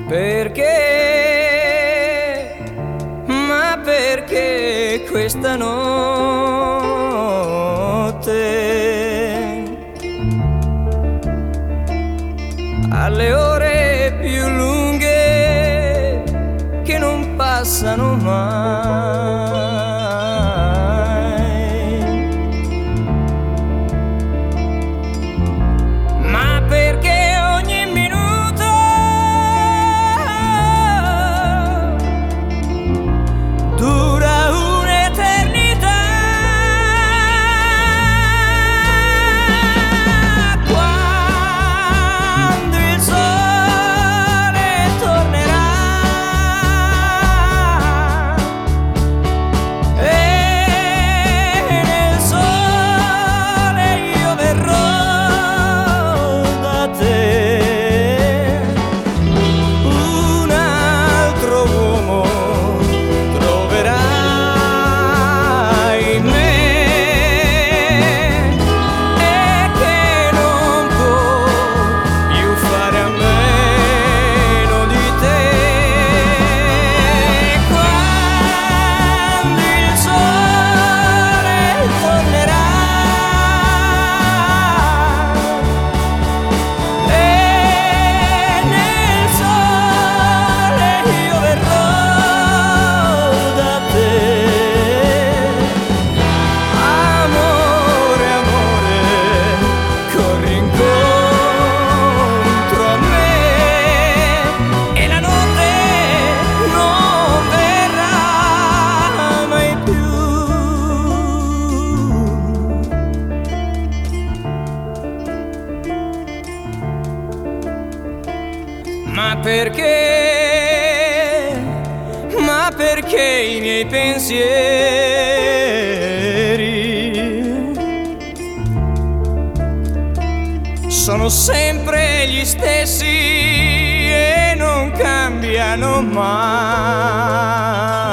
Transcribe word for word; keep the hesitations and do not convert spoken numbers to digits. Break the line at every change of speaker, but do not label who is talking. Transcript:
Perché, ma perché questa notte alle ore più lunghe che non passano mai? Ma perché ogni minuto dura un'eternità? Quando il sole tornerà e nel sole io verrò da te, un altro uomo troverai in me e che non può più fare a meno di te. Quando il sole tornerà e nel sole io verrò da te. Amore, amore, corri incontro a me e la notte non verrà mai più. Ma perché, ma perché i miei pensieri sono sempre gli stessi e non cambiano mai?